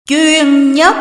chuyên nhất.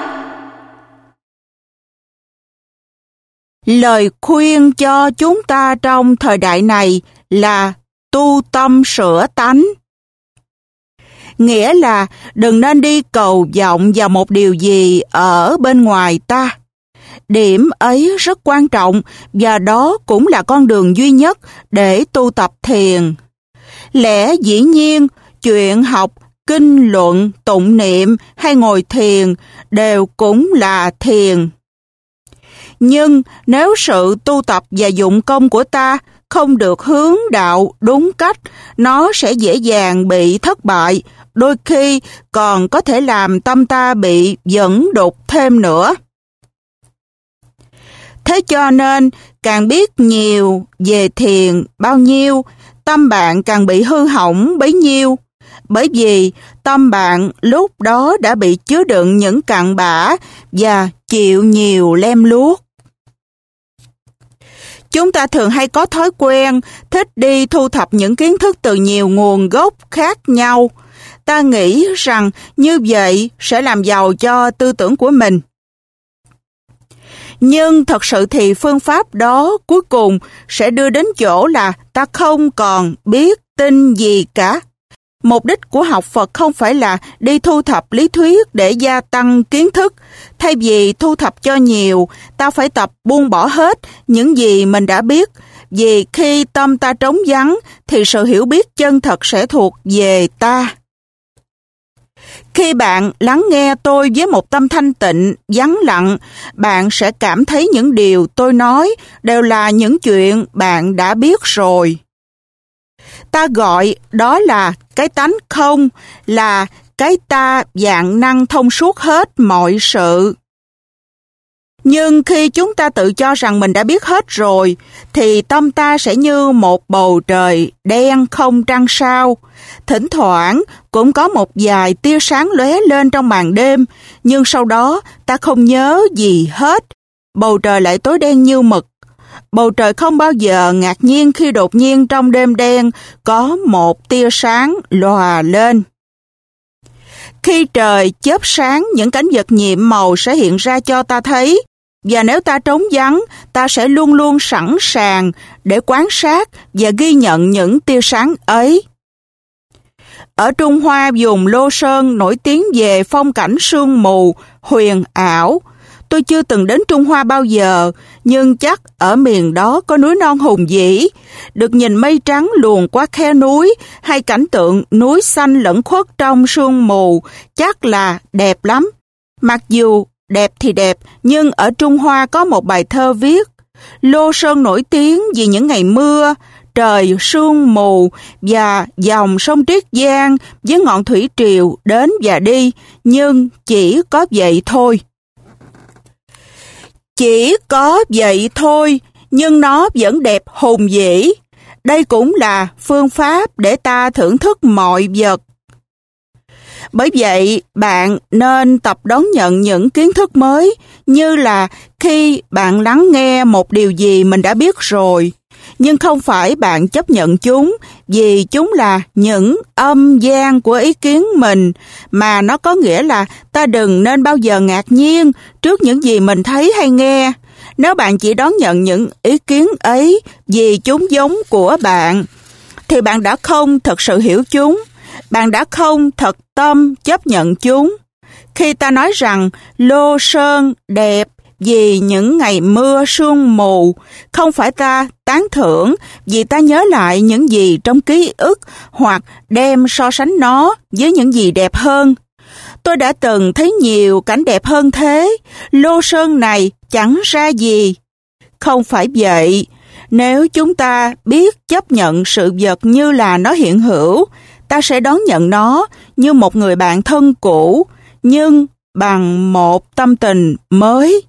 Lời khuyên cho chúng ta trong thời đại này là tu tâm sửa tánh. Nghĩa là đừng nên đi cầu vọng vào một điều gì ở bên ngoài ta. Điểm ấy rất quan trọng và đó cũng là con đường duy nhất để tu tập thiền. Lẽ dĩ nhiên, chuyện học, kinh luận, tụng niệm hay ngồi thiền đều cũng là thiền. Nhưng nếu sự tu tập và dụng công của ta không được hướng đạo đúng cách, nó sẽ dễ dàng bị thất bại, đôi khi còn có thể làm tâm ta bị dẫn đục thêm nữa. Thế cho nên, càng biết nhiều về thiền bao nhiêu, tâm bạn càng bị hư hỏng bấy nhiêu. Bởi vì tâm bạn lúc đó đã bị chứa đựng những cặn bã và chịu nhiều lem luốc. Chúng ta thường hay có thói quen thích đi thu thập những kiến thức từ nhiều nguồn gốc khác nhau. Ta nghĩ rằng như vậy sẽ làm giàu cho tư tưởng của mình. Nhưng thật sự thì phương pháp đó cuối cùng sẽ đưa đến chỗ là ta không còn biết tin gì cả. Mục đích của học Phật không phải là đi thu thập lý thuyết để gia tăng kiến thức. Thay vì thu thập cho nhiều, ta phải tập buông bỏ hết những gì mình đã biết. Vì khi tâm ta trống vắng, thì sự hiểu biết chân thật sẽ thuộc về ta. Khi bạn lắng nghe tôi với một tâm thanh tịnh, vắng lặng, bạn sẽ cảm thấy những điều tôi nói đều là những chuyện bạn đã biết rồi. Ta gọi đó là cái tánh không, là cái ta vạn năng thông suốt hết mọi sự. Nhưng khi chúng ta tự cho rằng mình đã biết hết rồi, thì tâm ta sẽ như một bầu trời đen không trăng sao. Thỉnh thoảng cũng có một vài tia sáng lóe lên trong màn đêm, nhưng sau đó ta không nhớ gì hết. Bầu trời lại tối đen như mực. Bầu trời không bao giờ ngạc nhiên khi đột nhiên trong đêm đen có một tia sáng lòa lên. Khi trời chớp sáng, những cảnh vật nhiệm màu sẽ hiện ra cho ta thấy, và nếu ta trống vắng, ta sẽ luôn luôn sẵn sàng để quan sát và ghi nhận những tia sáng ấy. Ở Trung Hoa, vùng Lô Sơn nổi tiếng về phong cảnh sương mù, huyền ảo. Tôi chưa từng đến Trung Hoa bao giờ, nhưng chắc ở miền đó có núi non hùng vĩ, được nhìn mây trắng luồn qua khe núi, hay cảnh tượng núi xanh lẫn khuất trong sương mù, chắc là đẹp lắm. Mặc dù đẹp thì đẹp, nhưng ở Trung Hoa có một bài thơ viết: Lô Sơn nổi tiếng vì những ngày mưa, trời sương mù và dòng sông Triết Giang với ngọn thủy triều đến và đi, nhưng chỉ có vậy thôi. Chỉ có vậy thôi, nhưng nó vẫn đẹp hùng vĩ. Đây cũng là phương pháp để ta thưởng thức mọi vật. Bởi vậy, bạn nên tập đón nhận những kiến thức mới, như là khi bạn lắng nghe một điều gì mình đã biết rồi, nhưng không phải bạn chấp nhận chúng vì chúng là những âm vang của ý kiến mình, mà nó có nghĩa là ta đừng nên bao giờ ngạc nhiên trước những gì mình thấy hay nghe. Nếu bạn chỉ đón nhận những ý kiến ấy vì chúng giống của bạn, thì bạn đã không thật sự hiểu chúng, bạn đã không thật tâm chấp nhận chúng. Khi ta nói rằng Lô Sơn đẹp vì những ngày mưa sương mù, không phải ta tán thưởng vì ta nhớ lại những gì trong ký ức hoặc đem so sánh nó với những gì đẹp hơn. Tôi đã từng thấy nhiều cảnh đẹp hơn thế, Lô Sơn này chẳng ra gì. Không phải vậy, nếu chúng ta biết chấp nhận sự vật như là nó hiện hữu, ta sẽ đón nhận nó như một người bạn thân cũ, nhưng bằng một tâm tình mới.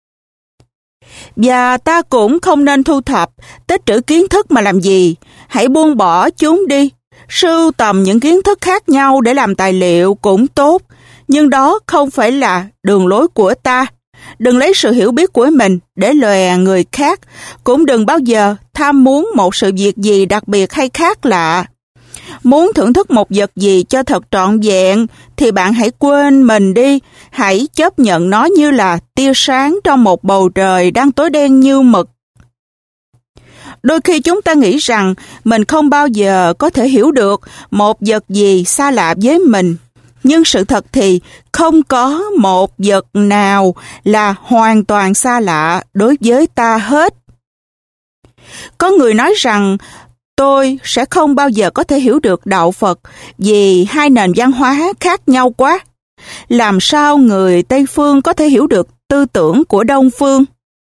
Và ta cũng không nên thu thập, tích trữ kiến thức mà làm gì. Hãy buông bỏ chúng đi. Sưu tầm những kiến thức khác nhau để làm tài liệu cũng tốt, nhưng đó không phải là đường lối của ta. Đừng lấy sự hiểu biết của mình để lòe người khác, cũng đừng bao giờ tham muốn một sự việc gì đặc biệt hay khác lạ. Muốn thưởng thức một vật gì cho thật trọn vẹn thì bạn hãy quên mình đi, hãy chấp nhận nó như là tia sáng trong một bầu trời đang tối đen như mực. Đôi khi chúng ta nghĩ rằng mình không bao giờ có thể hiểu được một vật gì xa lạ với mình. Nhưng sự thật thì không có một vật nào là hoàn toàn xa lạ đối với ta hết. Có người nói rằng tôi sẽ không bao giờ có thể hiểu được đạo Phật vì hai nền văn hóa khác nhau quá. Làm sao người Tây Phương có thể hiểu được tư tưởng của Đông Phương?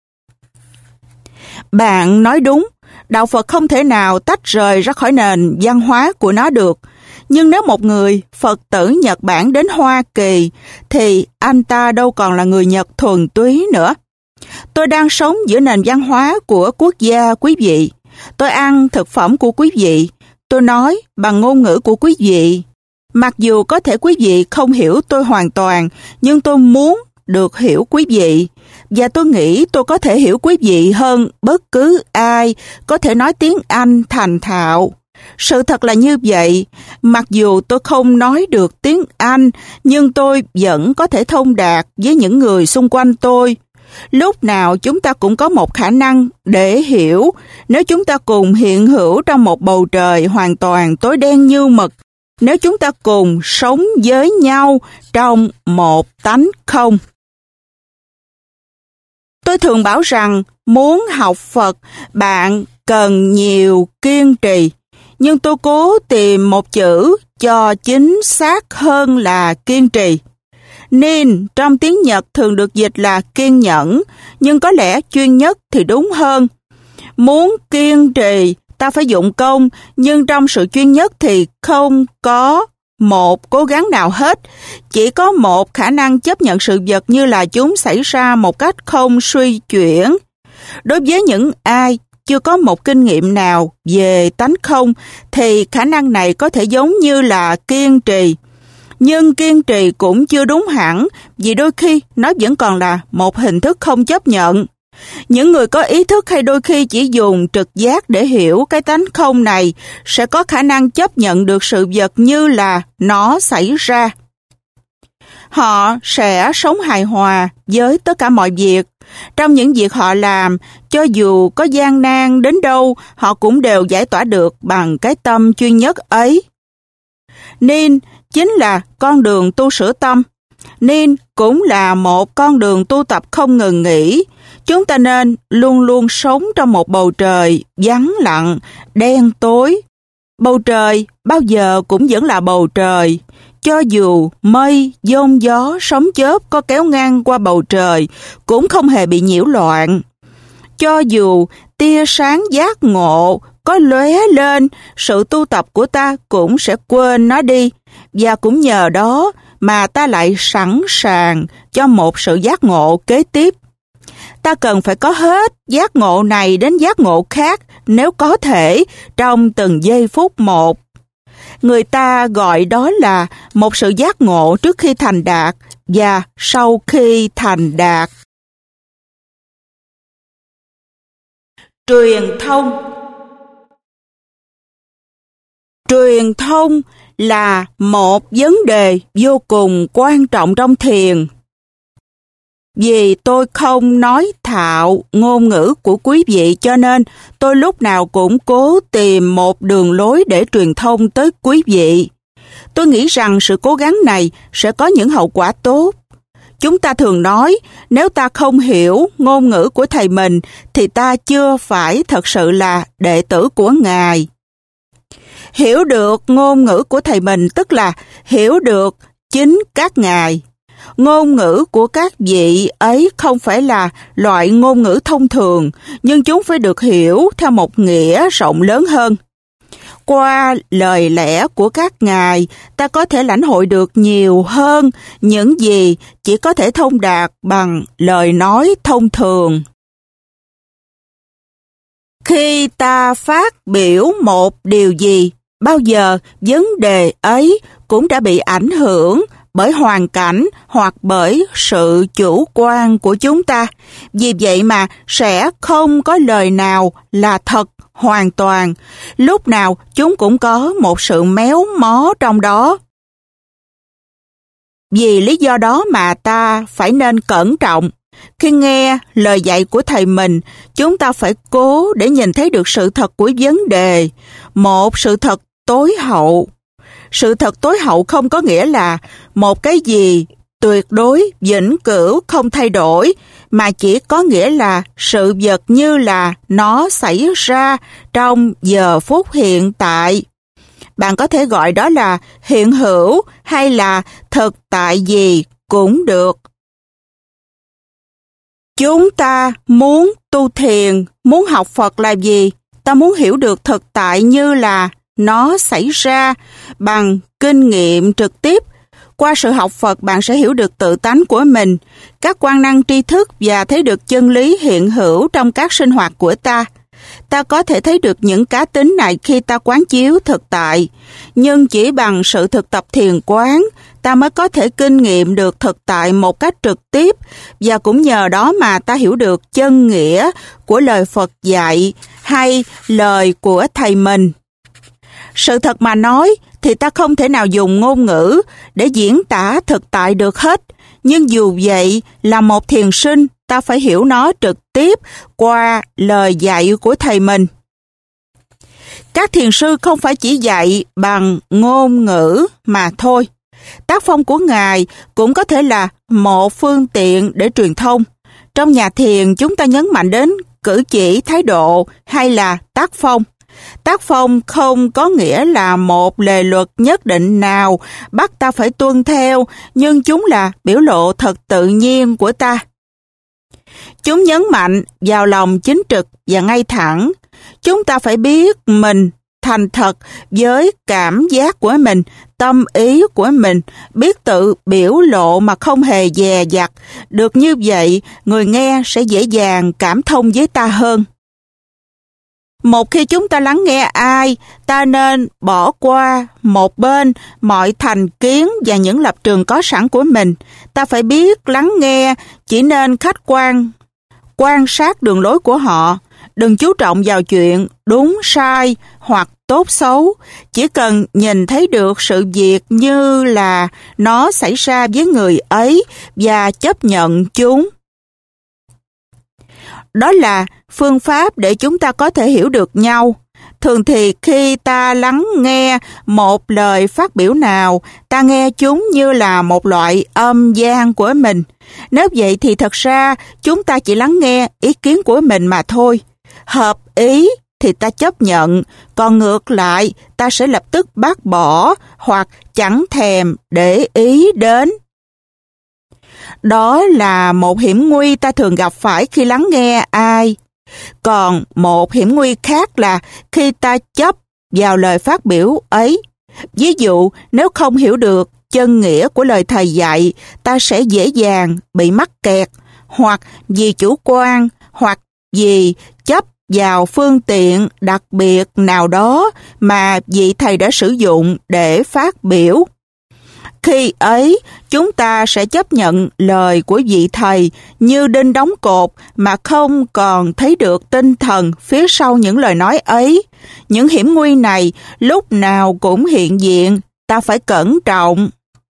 Bạn nói đúng, đạo Phật không thể nào tách rời ra khỏi nền văn hóa của nó được. Nhưng nếu một người Phật tử Nhật Bản đến Hoa Kỳ, thì anh ta đâu còn là người Nhật thuần túy nữa. Tôi đang sống giữa nền văn hóa của quốc gia quý vị. Tôi ăn thực phẩm của quý vị. Tôi nói bằng ngôn ngữ của quý vị. Mặc dù có thể quý vị không hiểu tôi hoàn toàn, nhưng tôi muốn được hiểu quý vị. Và tôi nghĩ tôi có thể hiểu quý vị hơn bất cứ ai có thể nói tiếng Anh thành thạo. Sự thật là như vậy, mặc dù tôi không nói được tiếng Anh, nhưng tôi vẫn có thể thông đạt với những người xung quanh tôi. Lúc nào chúng ta cũng có một khả năng để hiểu nếu chúng ta cùng hiện hữu trong một bầu trời hoàn toàn tối đen như mực, nếu chúng ta cùng sống với nhau trong một tánh không. Tôi thường bảo rằng muốn học Phật, bạn cần nhiều kiên trì. Nhưng tôi cố tìm một chữ cho chính xác hơn là kiên trì. Nin trong tiếng Nhật thường được dịch là kiên nhẫn, nhưng có lẽ chuyên nhất thì đúng hơn. Muốn kiên trì, ta phải dụng công, nhưng trong sự chuyên nhất thì không có một cố gắng nào hết. Chỉ có một khả năng chấp nhận sự vật như là chúng xảy ra một cách không suy chuyển. Đối với những ai chưa có một kinh nghiệm nào về tánh không, thì khả năng này có thể giống như là kiên trì. Nhưng kiên trì cũng chưa đúng hẳn, vì đôi khi nó vẫn còn là một hình thức không chấp nhận. Những người có ý thức hay đôi khi chỉ dùng trực giác để hiểu cái tánh không này sẽ có khả năng chấp nhận được sự vật như là nó xảy ra. Họ sẽ sống hài hòa với tất cả mọi việc. Trong những việc họ làm, cho dù có gian nan đến đâu, họ cũng đều giải tỏa được bằng cái tâm chuyên nhất ấy. Nin chính là con đường tu sửa tâm. Nin cũng là một con đường tu tập không ngừng nghỉ. Chúng ta nên luôn luôn sống trong một bầu trời vắng lặng, đen tối. Bầu trời bao giờ cũng vẫn là bầu trời. Cho dù mây, giông gió, sấm chớp có kéo ngang qua bầu trời, cũng không hề bị nhiễu loạn. Cho dù tia sáng giác ngộ có lóe lên, sự tu tập của ta cũng sẽ quên nó đi, và cũng nhờ đó mà ta lại sẵn sàng cho một sự giác ngộ kế tiếp. Ta cần phải có hết giác ngộ này đến giác ngộ khác nếu có thể trong từng giây phút một. Người ta gọi đó là một sự giác ngộ trước khi thành đạt và sau khi thành đạt. Truyền thông. Truyền thông là một vấn đề vô cùng quan trọng trong thiền. Vì tôi không nói thạo ngôn ngữ của quý vị cho nên tôi lúc nào cũng cố tìm một đường lối để truyền thông tới quý vị. Tôi nghĩ rằng sự cố gắng này sẽ có những hậu quả tốt. Chúng ta thường nói nếu ta không hiểu ngôn ngữ của thầy mình thì ta chưa phải thật sự là đệ tử của Ngài. Hiểu được ngôn ngữ của thầy mình tức là hiểu được chính các ngài. Ngôn ngữ của các vị ấy không phải là loại ngôn ngữ thông thường, nhưng chúng phải được hiểu theo một nghĩa rộng lớn hơn. Qua lời lẽ của các ngài, ta có thể lãnh hội được nhiều hơn những gì chỉ có thể thông đạt bằng lời nói thông thường. Khi ta phát biểu một điều gì, bao giờ vấn đề ấy cũng đã bị ảnh hưởng bởi hoàn cảnh hoặc bởi sự chủ quan của chúng ta. Vì vậy mà sẽ không có lời nào là thật hoàn toàn. Lúc nào chúng cũng có một sự méo mó trong đó. Vì lý do đó mà ta phải nên cẩn trọng. Khi nghe lời dạy của thầy mình, chúng ta phải cố để nhìn thấy được sự thật của vấn đề, một sự thật tối hậu. Sự thật tối hậu không có nghĩa là một cái gì tuyệt đối, vĩnh cửu, không thay đổi, mà chỉ có nghĩa là sự vật như là nó xảy ra trong giờ phút hiện tại. Bạn có thể gọi đó là hiện hữu hay là thực tại gì cũng được. Chúng ta muốn tu thiền, muốn học Phật là gì? Ta muốn hiểu được thực tại như là nó xảy ra bằng kinh nghiệm trực tiếp. Qua sự học Phật, bạn sẽ hiểu được tự tánh của mình, các quan năng tri thức và thấy được chân lý hiện hữu trong các sinh hoạt của ta. Ta có thể thấy được những cá tính này khi ta quán chiếu thực tại, nhưng chỉ bằng sự thực tập thiền quán, ta mới có thể kinh nghiệm được thực tại một cách trực tiếp, và cũng nhờ đó mà ta hiểu được chân nghĩa của lời Phật dạy hay lời của thầy mình. Sự thật mà nói thì ta không thể nào dùng ngôn ngữ để diễn tả thực tại được hết, nhưng dù vậy là một thiền sinh, ta phải hiểu nó trực tiếp qua lời dạy của thầy mình. Các thiền sư không phải chỉ dạy bằng ngôn ngữ mà thôi. Tác phong của Ngài cũng có thể là một phương tiện để truyền thông. Trong nhà thiền, chúng ta nhấn mạnh đến cử chỉ, thái độ hay là tác phong. Tác phong không có nghĩa là một lề luật nhất định nào bắt ta phải tuân theo, nhưng chúng là biểu lộ thật tự nhiên của ta. Chúng nhấn mạnh vào lòng chính trực và ngay thẳng. Chúng ta phải biết mình thành thật với cảm giác của mình, tâm ý của mình, biết tự biểu lộ mà không hề dè dặt. Được như vậy, người nghe sẽ dễ dàng cảm thông với ta hơn. Một khi chúng ta lắng nghe ai, ta nên bỏ qua một bên mọi thành kiến và những lập trường có sẵn của mình. Ta phải biết lắng nghe, chỉ nên khách quan, quan sát đường lối của họ. Đừng chú trọng vào chuyện đúng sai hoặc tốt xấu, chỉ cần nhìn thấy được sự việc như là nó xảy ra với người ấy và chấp nhận chúng. Đó là phương pháp để chúng ta có thể hiểu được nhau. Thường thì khi ta lắng nghe một lời phát biểu nào, ta nghe chúng như là một loại âm gian của mình. Nếu vậy thì thật ra chúng ta chỉ lắng nghe ý kiến của mình mà thôi. Hợp ý thì ta chấp nhận, còn ngược lại ta sẽ lập tức bác bỏ hoặc chẳng thèm để ý đến. Đó là một hiểm nguy ta thường gặp phải khi lắng nghe ai. Còn một hiểm nguy khác là khi ta chấp vào lời phát biểu ấy. Ví dụ, nếu không hiểu được chân nghĩa của lời thầy dạy, ta sẽ dễ dàng bị mắc kẹt, hoặc vì chủ quan, hoặc vì chấp vào phương tiện đặc biệt nào đó mà vị thầy đã sử dụng để phát biểu. Khi ấy, chúng ta sẽ chấp nhận lời của vị thầy như đinh đóng cột mà không còn thấy được tinh thần phía sau những lời nói ấy. Những hiểm nguy này lúc nào cũng hiện diện, ta phải cẩn trọng.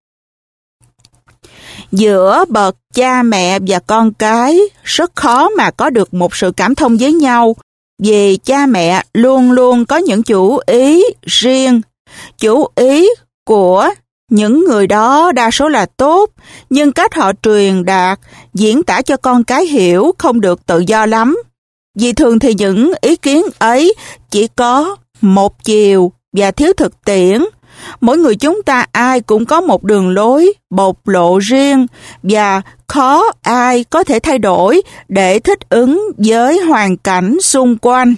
Giữa bậc cha mẹ và con cái rất khó mà có được một sự cảm thông với nhau, vì cha mẹ luôn luôn có những chủ ý riêng. Chủ ý của những người đó đa số là tốt, nhưng cách họ truyền đạt, diễn tả cho con cái hiểu không được tự do lắm. Vì thường thì những ý kiến ấy chỉ có một chiều và thiếu thực tiễn. Mỗi người chúng ta ai cũng có một đường lối, bộc lộ riêng và khó ai có thể thay đổi để thích ứng với hoàn cảnh xung quanh.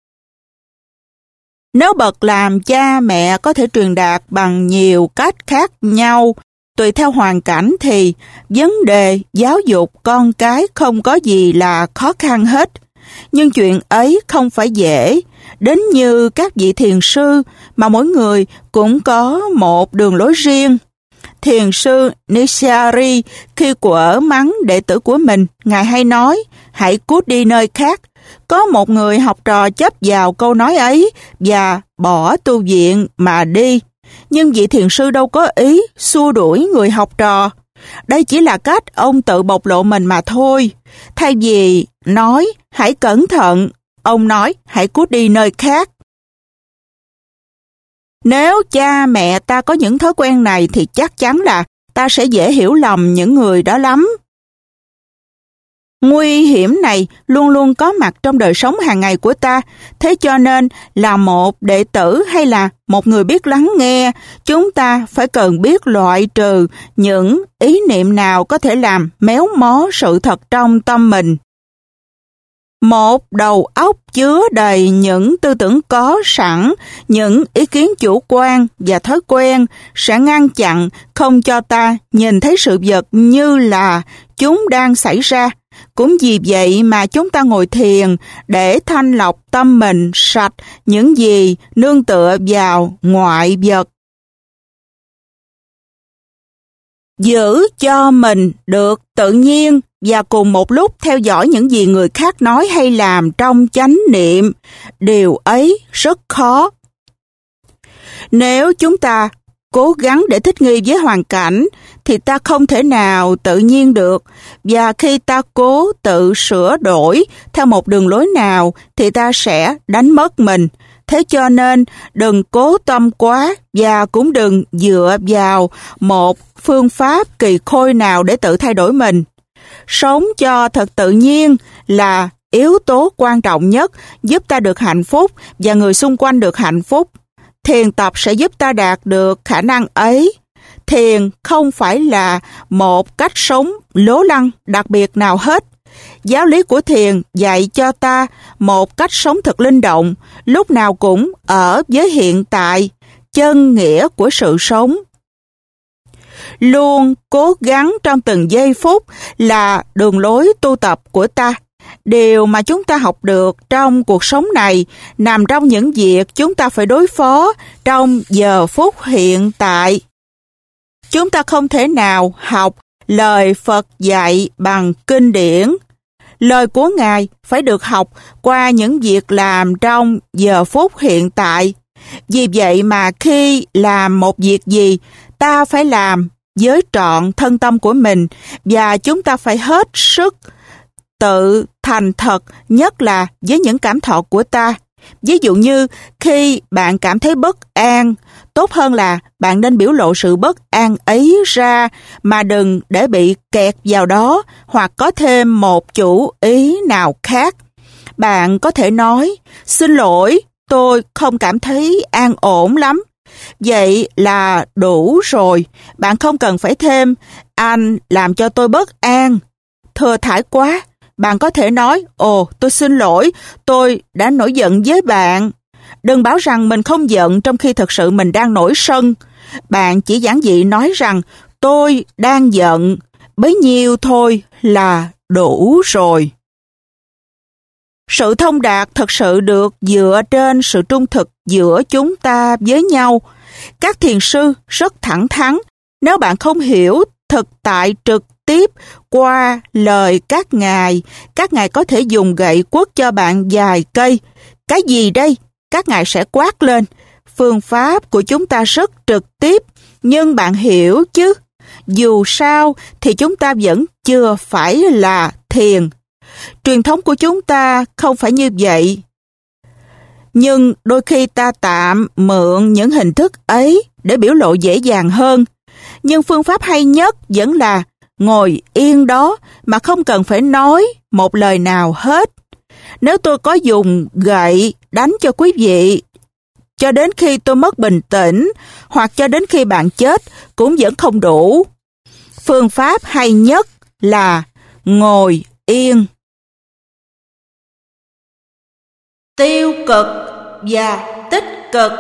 Nếu bậc làm cha mẹ có thể truyền đạt bằng nhiều cách khác nhau, tùy theo hoàn cảnh thì vấn đề giáo dục con cái không có gì là khó khăn hết. Nhưng chuyện ấy không phải dễ, đến như các vị thiền sư mà mỗi người cũng có một đường lối riêng. Thiền sư Nishari khi quở mắng đệ tử của mình, Ngài hay nói, hãy cút đi nơi khác. Có một người học trò chấp vào câu nói ấy và bỏ tu viện mà đi. Nhưng vị thiền sư đâu có ý xua đuổi người học trò. Đây chỉ là cách ông tự bộc lộ mình mà thôi. Thay vì nói, hãy cẩn thận, ông nói, hãy cút đi nơi khác. Nếu cha mẹ ta có những thói quen này thì chắc chắn là ta sẽ dễ hiểu lầm những người đó lắm. Nguy hiểm này luôn luôn có mặt trong đời sống hàng ngày của ta, thế cho nên là một đệ tử hay là một người biết lắng nghe, chúng ta phải cần biết loại trừ những ý niệm nào có thể làm méo mó sự thật trong tâm mình. Một đầu óc chứa đầy những tư tưởng có sẵn, những ý kiến chủ quan và thói quen sẽ ngăn chặn không cho ta nhìn thấy sự vật như là chúng đang xảy ra. Cũng vì vậy mà chúng ta ngồi thiền để thanh lọc tâm mình sạch những gì nương tựa vào ngoại vật. Giữ cho mình được tự nhiên và cùng một lúc theo dõi những gì người khác nói hay làm trong chánh niệm, điều ấy rất khó. Nếu chúng ta cố gắng để thích nghi với hoàn cảnh, thì ta không thể nào tự nhiên được, và khi ta cố tự sửa đổi theo một đường lối nào, thì ta sẽ đánh mất mình. Thế cho nên, đừng cố tâm quá, và cũng đừng dựa vào một phương pháp kỳ khôi nào để tự thay đổi mình. Sống cho thật tự nhiên là yếu tố quan trọng nhất giúp ta được hạnh phúc và người xung quanh được hạnh phúc. Thiền tập sẽ giúp ta đạt được khả năng ấy. Thiền không phải là một cách sống lố lăng đặc biệt nào hết. Giáo lý của thiền dạy cho ta một cách sống thật linh động, lúc nào cũng ở với hiện tại, chân nghĩa của sự sống. Luôn cố gắng trong từng giây phút là đường lối tu tập của ta. Điều mà chúng ta học được trong cuộc sống này nằm trong những việc chúng ta phải đối phó trong giờ phút hiện tại. Chúng ta không thể nào học lời Phật dạy bằng kinh điển. Lời của Ngài phải được học qua những việc làm trong giờ phút hiện tại. Vì vậy mà khi làm một việc gì, ta phải làm với trọn thân tâm của mình và chúng ta phải hết sức tự thành thật, nhất là với những cảm thọ của ta. Ví dụ như khi bạn cảm thấy bất an, tốt hơn là bạn nên biểu lộ sự bất an ấy ra mà đừng để bị kẹt vào đó hoặc có thêm một chủ ý nào khác. Bạn có thể nói, xin lỗi, tôi không cảm thấy an ổn lắm. Vậy là đủ rồi, bạn không cần phải thêm, anh làm cho tôi bất an. Thừa thãi quá, bạn có thể nói, ồ, tôi xin lỗi, tôi đã nổi giận với bạn. Đừng bảo rằng mình không giận trong khi thật sự mình đang nổi sân. Bạn chỉ giản dị nói rằng, tôi đang giận, bấy nhiêu thôi là đủ rồi. Sự thông đạt thật sự được dựa trên sự trung thực giữa chúng ta với nhau. Các thiền sư rất thẳng thắn. Nếu bạn không hiểu thực tại trực tiếp qua lời các ngài có thể dùng gậy quất cho bạn vài cây. Cái gì đây? Các ngài sẽ quát lên. Phương pháp của chúng ta rất trực tiếp, nhưng bạn hiểu chứ? Dù sao thì chúng ta vẫn chưa phải là thiền. Truyền thống của chúng ta không phải như vậy. Nhưng đôi khi ta tạm mượn những hình thức ấy để biểu lộ dễ dàng hơn. Nhưng phương pháp hay nhất vẫn là ngồi yên đó mà không cần phải nói một lời nào hết. Nếu tôi có dùng gậy đánh cho quý vị cho đến khi tôi mất bình tĩnh hoặc cho đến khi bạn chết cũng vẫn không đủ. Phương pháp hay nhất là ngồi yên. Tiêu cực và tích cực.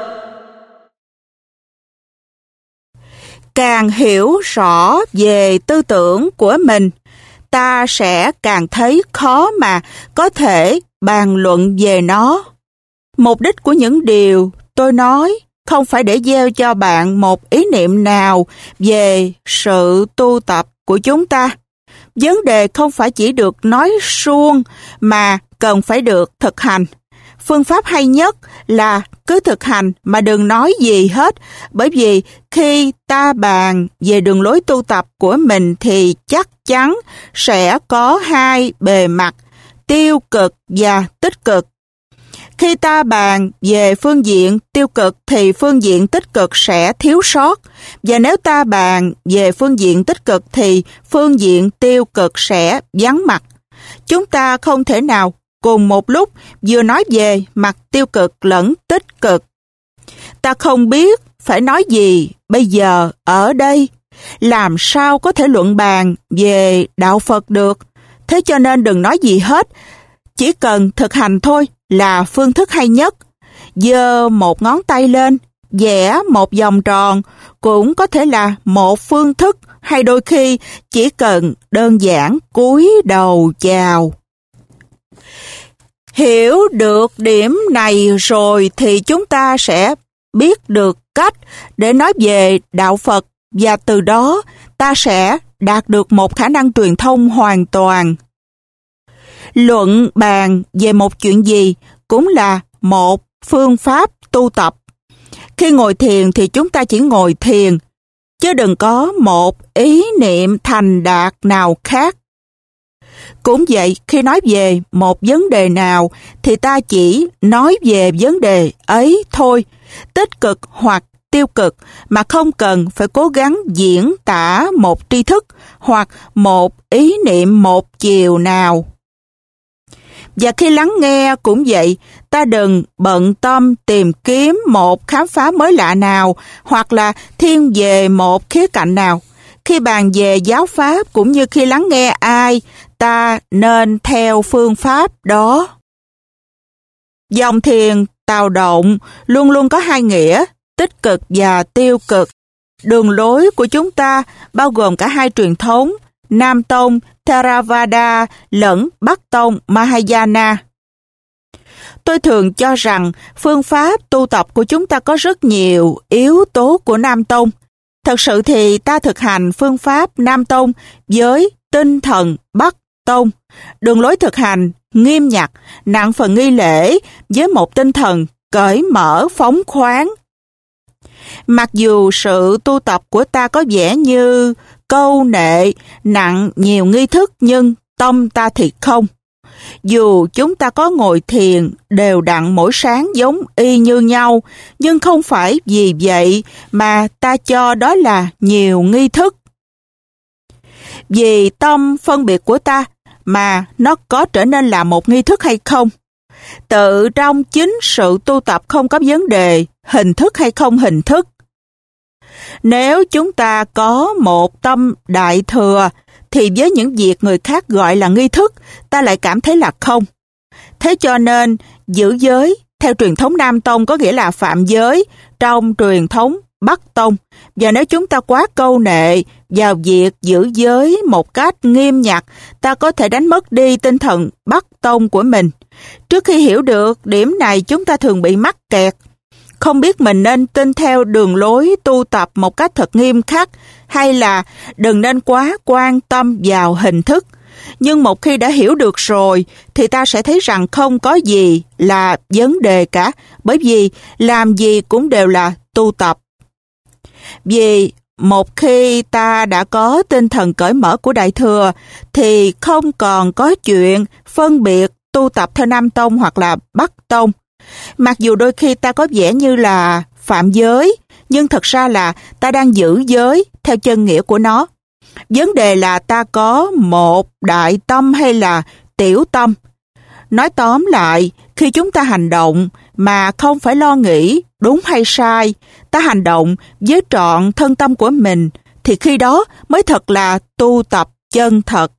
Càng hiểu rõ về tư tưởng của mình, ta sẽ càng thấy khó mà có thể bàn luận về nó. Mục đích của những điều tôi nói không phải để gieo cho bạn một ý niệm nào về sự tu tập của chúng ta. Vấn đề không phải chỉ được nói suông mà cần phải được thực hành. Phương pháp hay nhất là cứ thực hành mà đừng nói gì hết, bởi vì khi ta bàn về đường lối tu tập của mình thì chắc chắn sẽ có hai bề mặt, tiêu cực và tích cực. Khi ta bàn về phương diện tiêu cực thì phương diện tích cực sẽ thiếu sót, và nếu ta bàn về phương diện tích cực thì phương diện tiêu cực sẽ vắng mặt. Chúng ta không thể nào cùng một lúc vừa nói về mặt tiêu cực lẫn tích cực. Ta không biết phải nói gì bây giờ ở đây, làm sao có thể luận bàn về đạo Phật được. Thế cho nên đừng nói gì hết, chỉ cần thực hành thôi là phương thức hay nhất. Giơ một ngón tay lên, vẽ một vòng tròn cũng có thể là một phương thức, hay đôi khi chỉ cần đơn giản cúi đầu chào. Hiểu được điểm này rồi thì chúng ta sẽ biết được cách để nói về đạo Phật, và từ đó ta sẽ đạt được một khả năng truyền thông hoàn toàn. Luận bàn về một chuyện gì cũng là một phương pháp tu tập. Khi ngồi thiền thì chúng ta chỉ ngồi thiền, chứ đừng có một ý niệm thành đạt nào khác. Cũng vậy, khi nói về một vấn đề nào thì ta chỉ nói về vấn đề ấy thôi, tích cực hoặc tiêu cực, mà không cần phải cố gắng diễn tả một tri thức hoặc một ý niệm một chiều nào. Và khi lắng nghe cũng vậy, ta đừng bận tâm tìm kiếm một khám phá mới lạ nào hoặc là thiên về một khía cạnh nào. Khi bàn về giáo pháp cũng như khi lắng nghe ai, ta nên theo phương pháp đó. Dòng thiền tào động luôn luôn có hai nghĩa, tích cực và tiêu cực. Đường lối của chúng ta bao gồm cả hai truyền thống, Nam Tông Theravada lẫn Bắc Tông Mahayana. Tôi thường cho rằng phương pháp tu tập của chúng ta có rất nhiều yếu tố của Nam Tông. Thật sự thì ta thực hành phương pháp Nam Tông với tinh thần Bắc Tông. Đường lối thực hành nghiêm nhặt, nặng phần nghi lễ với một tinh thần cởi mở phóng khoáng. Mặc dù sự tu tập của ta có vẻ như câu nệ, nặng nhiều nghi thức, nhưng tâm ta thì không. Dù chúng ta có ngồi thiền đều đặn mỗi sáng giống y như nhau, nhưng không phải vì vậy mà ta cho đó là nhiều nghi thức. Vì tâm phân biệt của ta mà nó có trở nên là một nghi thức hay không. Tự trong chính sự tu tập không có vấn đề hình thức hay không hình thức. Nếu chúng ta có một tâm đại thừa, thì với những việc người khác gọi là nghi thức, ta lại cảm thấy là không. Thế cho nên, giữ giới, theo truyền thống Nam Tông có nghĩa là phạm giới trong truyền thống Bắc Tông. Và nếu chúng ta quá câu nệ vào việc giữ giới một cách nghiêm nhặt, ta có thể đánh mất đi tinh thần Bắc Tông của mình. Trước khi hiểu được điểm này, chúng ta thường bị mắc kẹt. Không biết mình nên tin theo đường lối tu tập một cách thật nghiêm khắc, hay là đừng nên quá quan tâm vào hình thức. Nhưng một khi đã hiểu được rồi, thì ta sẽ thấy rằng không có gì là vấn đề cả, bởi vì làm gì cũng đều là tu tập. Vì một khi ta đã có tinh thần cởi mở của Đại Thừa, thì không còn có chuyện phân biệt tu tập theo Nam Tông hoặc là Bắc Tông. Mặc dù đôi khi ta có vẻ như là phạm giới, nhưng thật ra là ta đang giữ giới theo chân nghĩa của nó. Vấn đề là ta có một đại tâm hay là tiểu tâm. Nói tóm lại, khi chúng ta hành động mà không phải lo nghĩ đúng hay sai, ta hành động với trọn thân tâm của mình, thì khi đó mới thật là tu tập chân thật.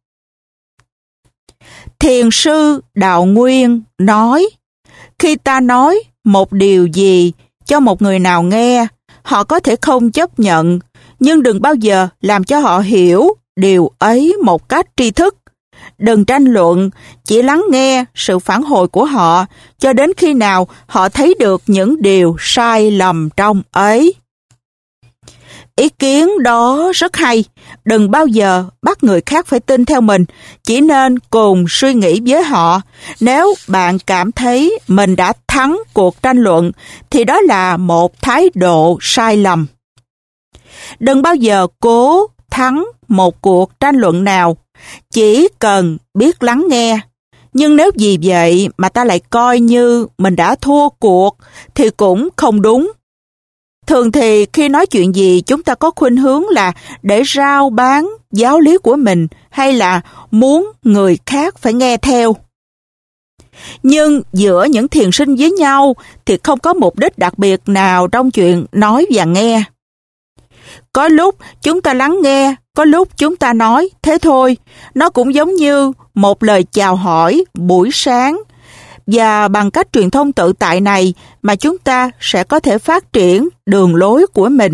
Thiền sư Đạo Nguyên nói, khi ta nói một điều gì cho một người nào nghe, họ có thể không chấp nhận, nhưng đừng bao giờ làm cho họ hiểu điều ấy một cách tri thức. Đừng tranh luận, chỉ lắng nghe sự phản hồi của họ cho đến khi nào họ thấy được những điều sai lầm trong ấy. Ý kiến đó rất hay, đừng bao giờ bắt người khác phải tin theo mình, chỉ nên cùng suy nghĩ với họ. Nếu bạn cảm thấy mình đã thắng cuộc tranh luận, thì đó là một thái độ sai lầm. Đừng bao giờ cố thắng một cuộc tranh luận nào, chỉ cần biết lắng nghe. Nhưng nếu vì vậy mà ta lại coi như mình đã thua cuộc, thì cũng không đúng. Thường thì khi nói chuyện gì chúng ta có khuynh hướng là để rao bán giáo lý của mình hay là muốn người khác phải nghe theo. Nhưng giữa những thiền sinh với nhau thì không có mục đích đặc biệt nào trong chuyện nói và nghe. Có lúc chúng ta lắng nghe, có lúc chúng ta nói, thế thôi. Nó cũng giống như một lời chào hỏi buổi sáng. Và bằng cách truyền thông tự tại này mà chúng ta sẽ có thể phát triển đường lối của mình.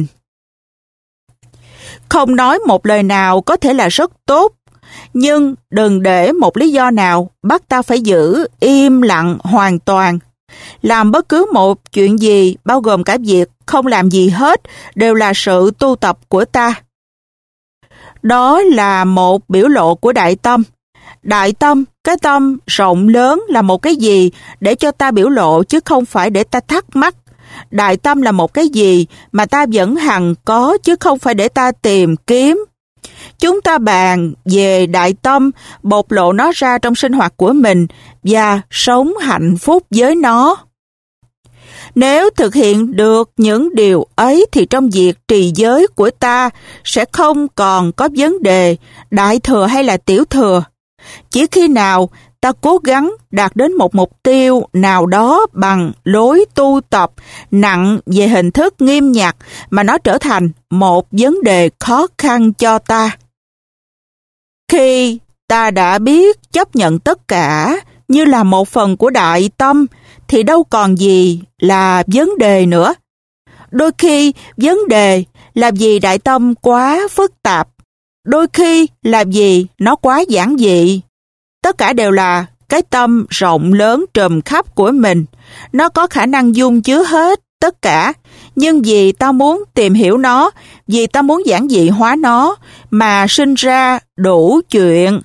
Không nói một lời nào có thể là rất tốt, nhưng đừng để một lý do nào bắt ta phải giữ im lặng hoàn toàn. Làm bất cứ một chuyện gì, bao gồm cả việc không làm gì hết, đều là sự tu tập của ta. Đó là một biểu lộ của đại tâm. Đại tâm, cái tâm rộng lớn là một cái gì để cho ta biểu lộ chứ không phải để ta thắc mắc. Đại tâm là một cái gì mà ta vẫn hằng có chứ không phải để ta tìm kiếm. Chúng ta bàn về đại tâm, bộc lộ nó ra trong sinh hoạt của mình và sống hạnh phúc với nó. Nếu thực hiện được những điều ấy thì trong việc trì giới của ta sẽ không còn có vấn đề đại thừa hay là tiểu thừa. Chỉ khi nào ta cố gắng đạt đến một mục tiêu nào đó bằng lối tu tập nặng về hình thức nghiêm nhặt mà nó trở thành một vấn đề khó khăn cho ta. Khi ta đã biết chấp nhận tất cả như là một phần của đại tâm thì đâu còn gì là vấn đề nữa. Đôi khi vấn đề là vì đại tâm quá phức tạp, đôi khi là vì nó quá giản dị. Tất cả đều là cái tâm rộng lớn trùm khắp của mình. Nó có khả năng dung chứa hết tất cả, nhưng vì ta muốn tìm hiểu nó, vì ta muốn giản dị hóa nó, mà sinh ra đủ chuyện.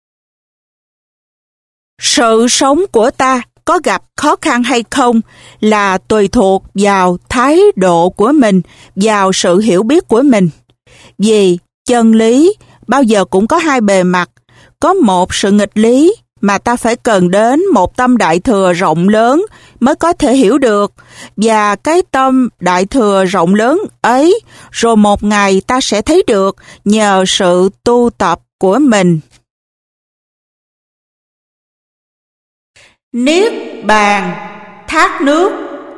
Sự sống của ta có gặp khó khăn hay không là tùy thuộc vào thái độ của mình, vào sự hiểu biết của mình. Vì chân lý bao giờ cũng có hai bề mặt, có một sự nghịch lý mà ta phải cần đến một tâm đại thừa rộng lớn mới có thể hiểu được, và cái tâm đại thừa rộng lớn ấy rồi một ngày ta sẽ thấy được nhờ sự tu tập của mình. Niết bàn thác nước.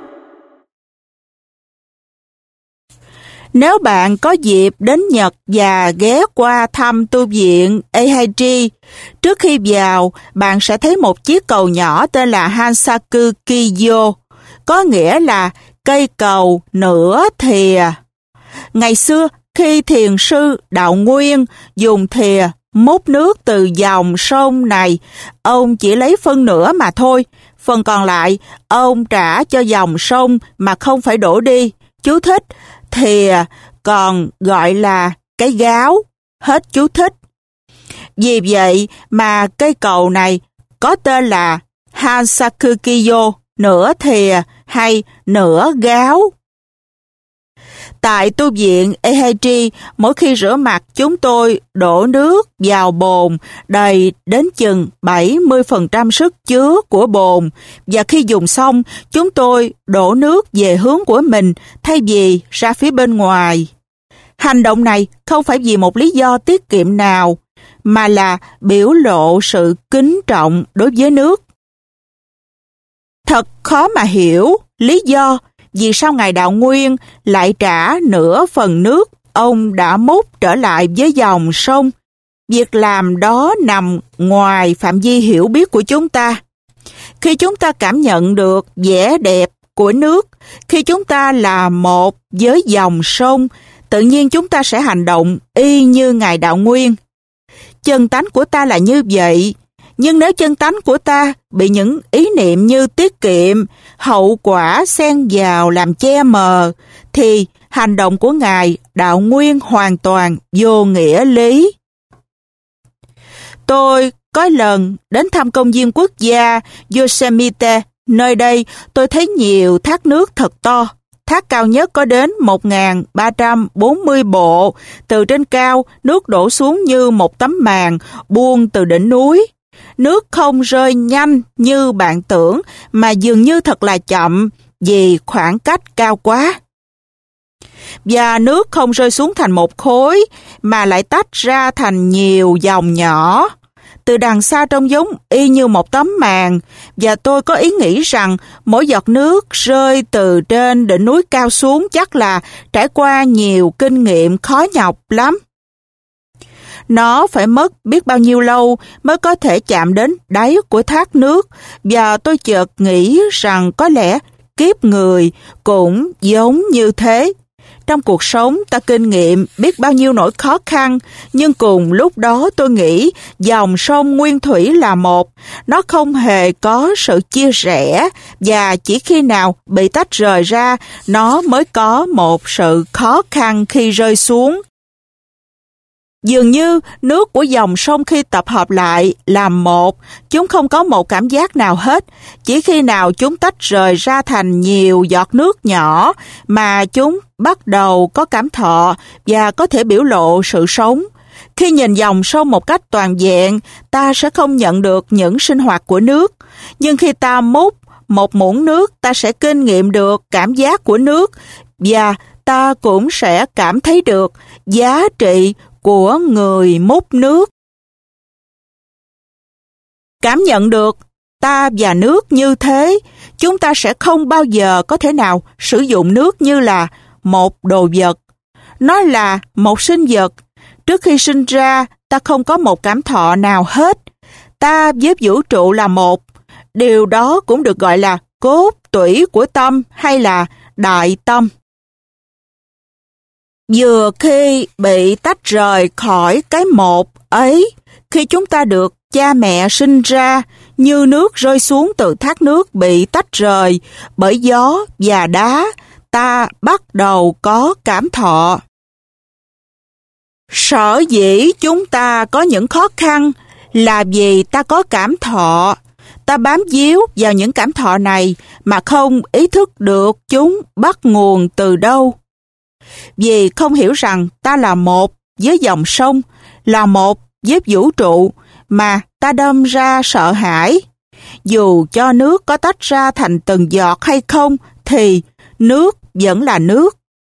Nếu bạn có dịp đến Nhật và ghé qua thăm tu viện Eihachi, trước khi vào, bạn sẽ thấy một chiếc cầu nhỏ tên là Hansaku Kiyo, có nghĩa là cây cầu nửa thìa. Ngày xưa, khi thiền sư Đạo Nguyên dùng thìa múc nước từ dòng sông này, ông chỉ lấy phân nửa mà thôi, phần còn lại ông trả cho dòng sông mà không phải đổ đi. Chú thích: thìa còn gọi là cái gáo. Hết chú thích. Vì vậy mà cây cầu này có tên là Hansaku Kiyo, nửa thìa hay nửa gáo. Tại tu viện Eihachi, mỗi khi rửa mặt chúng tôi đổ nước vào bồn đầy đến chừng 70% sức chứa của bồn, và khi dùng xong chúng tôi đổ nước về hướng của mình thay vì ra phía bên ngoài. Hành động này không phải vì một lý do tiết kiệm nào, mà là biểu lộ sự kính trọng đối với nước. Thật khó mà hiểu lý do vì sao Ngài Đạo Nguyên lại trả nửa phần nước ông đã múc trở lại với dòng sông. Việc làm đó nằm ngoài phạm vi hiểu biết của chúng ta. Khi chúng ta cảm nhận được vẻ đẹp của nước, khi chúng ta là một với dòng sông, tự nhiên chúng ta sẽ hành động y như Ngài Đạo Nguyên. Chân tánh của ta là như vậy, nhưng nếu chân tánh của ta bị những ý niệm như tiết kiệm, hậu quả xen vào làm che mờ, thì hành động của Ngài Đạo Nguyên hoàn toàn vô nghĩa lý. Tôi có lần đến thăm công viên quốc gia Yosemite. Nơi đây tôi thấy nhiều thác nước thật to. Thác cao nhất có đến 1.340 bộ. Từ trên cao, nước đổ xuống như một tấm màn buông từ đỉnh núi. Nước không rơi nhanh như bạn tưởng, mà dường như thật là chậm vì khoảng cách cao quá. Và nước không rơi xuống thành một khối, mà lại tách ra thành nhiều dòng nhỏ. Từ đằng xa trông giống y như một tấm màn, và tôi có ý nghĩ rằng mỗi giọt nước rơi từ trên đỉnh núi cao xuống chắc là trải qua nhiều kinh nghiệm khó nhọc lắm. Nó phải mất biết bao nhiêu lâu mới có thể chạm đến đáy của thác nước, và tôi chợt nghĩ rằng có lẽ kiếp người cũng giống như thế. Trong cuộc sống ta kinh nghiệm biết bao nhiêu nỗi khó khăn, nhưng cùng lúc đó tôi nghĩ dòng sông nguyên thủy là một. Nó không hề có sự chia rẽ, và chỉ khi nào bị tách rời ra, nó mới có một sự khó khăn khi rơi xuống. Dường như nước của dòng sông khi tập hợp lại làm một, chúng không có một cảm giác nào hết. Chỉ khi nào chúng tách rời ra thành nhiều giọt nước nhỏ mà chúng bắt đầu có cảm thọ và có thể biểu lộ sự sống. Khi nhìn dòng sông một cách toàn vẹn, ta sẽ không nhận được những sinh hoạt của nước. Nhưng khi ta múc một muỗng nước, ta sẽ kinh nghiệm được cảm giác của nước, và ta cũng sẽ cảm thấy được giá trị của người múc nước. Cảm nhận được ta và nước như thế, chúng ta sẽ không bao giờ có thể nào sử dụng nước như là một đồ vật. Nó là một sinh vật. Trước khi sinh ra, ta không có một cảm thọ nào hết. Ta với vũ trụ là một. Điều đó cũng được gọi là cốt tủy của tâm hay là đại tâm. Vừa khi bị tách rời khỏi cái một ấy, khi chúng ta được cha mẹ sinh ra, như nước rơi xuống từ thác nước bị tách rời bởi gió và đá, ta bắt đầu có cảm thọ. Sở dĩ chúng ta có những khó khăn là vì ta có cảm thọ. Ta bám víu vào những cảm thọ này mà không ý thức được chúng bắt nguồn từ đâu. Vì không hiểu rằng ta là một với dòng sông, là một với vũ trụ, mà ta đâm ra sợ hãi. Dù cho nước có tách ra thành từng giọt hay không, thì nước vẫn là nước.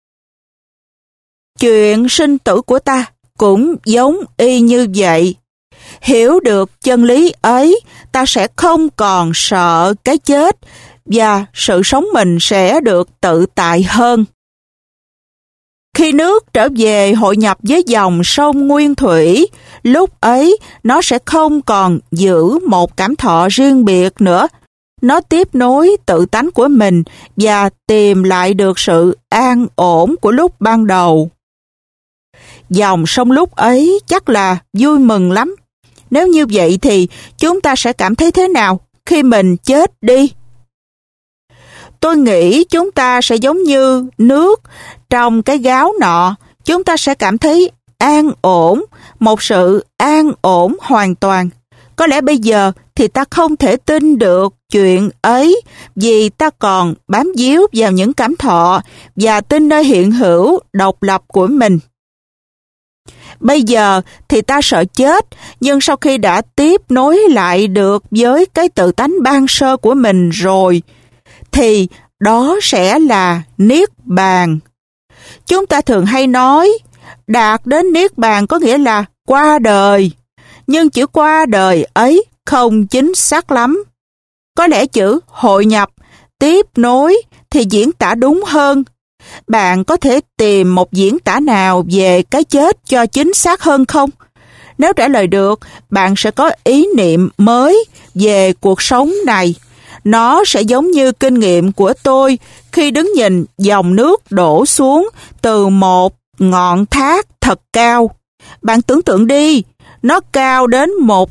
Chuyện sinh tử của ta cũng giống y như vậy. Hiểu được chân lý ấy, ta sẽ không còn sợ cái chết, và sự sống mình sẽ được tự tại hơn. Khi nước trở về hội nhập với dòng sông nguyên thủy, lúc ấy nó sẽ không còn giữ một cảm thọ riêng biệt nữa. Nó tiếp nối tự tánh của mình và tìm lại được sự an ổn của lúc ban đầu. Dòng sông lúc ấy chắc là vui mừng lắm. Nếu như vậy thì chúng ta sẽ cảm thấy thế nào khi mình chết đi? Tôi nghĩ chúng ta sẽ giống như nước trong cái gáo nọ. Chúng ta sẽ cảm thấy an ổn, một sự an ổn hoàn toàn. Có lẽ bây giờ thì ta không thể tin được chuyện ấy vì ta còn bám víu vào những cảm thọ và tin nơi hiện hữu độc lập của mình. Bây giờ thì ta sợ chết, nhưng sau khi đã tiếp nối lại được với cái tự tánh ban sơ của mình rồi, thì đó sẽ là Niết Bàn. Chúng ta thường hay nói, đạt đến Niết Bàn có nghĩa là qua đời, nhưng chữ qua đời ấy không chính xác lắm. Có lẽ chữ hội nhập, tiếp nối thì diễn tả đúng hơn. Bạn có thể tìm một diễn tả nào về cái chết cho chính xác hơn không? Nếu trả lời được, bạn sẽ có ý niệm mới về cuộc sống này. Nó sẽ giống như kinh nghiệm của tôi khi đứng nhìn dòng nước đổ xuống từ một ngọn thác thật cao. Bạn tưởng tượng đi, nó cao đến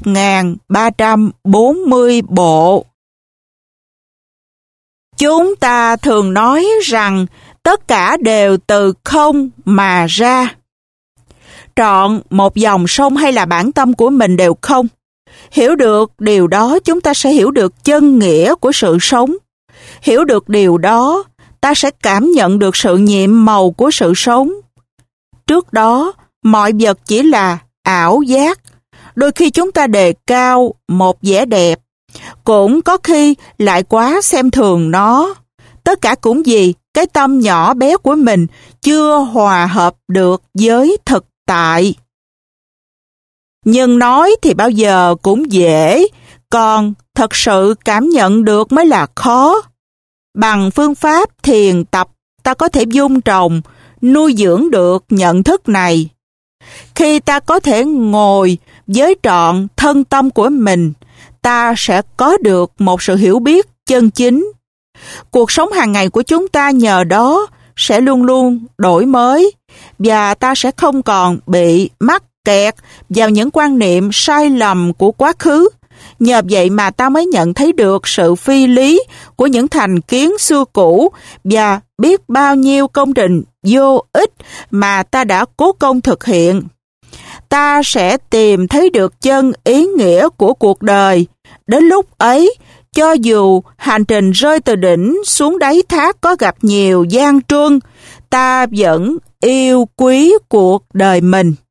1.340 bộ. Chúng ta thường nói rằng tất cả đều từ không mà ra. Trọn một dòng sông hay là bản tâm của mình đều không. Hiểu được điều đó, chúng ta sẽ hiểu được chân nghĩa của sự sống. Hiểu được điều đó, ta sẽ cảm nhận được sự nhiệm màu của sự sống. Trước đó, mọi vật chỉ là ảo giác. Đôi khi chúng ta đề cao một vẻ đẹp, cũng có khi lại quá xem thường nó. Tất cả cũng vì cái tâm nhỏ bé của mình chưa hòa hợp được với thực tại. Nhưng nói thì bao giờ cũng dễ, còn thật sự cảm nhận được mới là khó. Bằng phương pháp thiền tập, ta có thể vun trồng, nuôi dưỡng được nhận thức này. Khi ta có thể ngồi với trọn thân tâm của mình, ta sẽ có được một sự hiểu biết chân chính. Cuộc sống hàng ngày của chúng ta nhờ đó sẽ luôn luôn đổi mới, và ta sẽ không còn bị mắc kẹt vào những quan niệm sai lầm của quá khứ. Nhờ vậy mà ta mới nhận thấy được sự phi lý của những thành kiến xưa cũ và biết bao nhiêu công trình vô ích mà ta đã cố công thực hiện. Ta sẽ tìm thấy được chân ý nghĩa của cuộc đời. Đến lúc ấy, cho dù hành trình rơi từ đỉnh xuống đáy thác có gặp nhiều gian truân, ta vẫn yêu quý cuộc đời mình.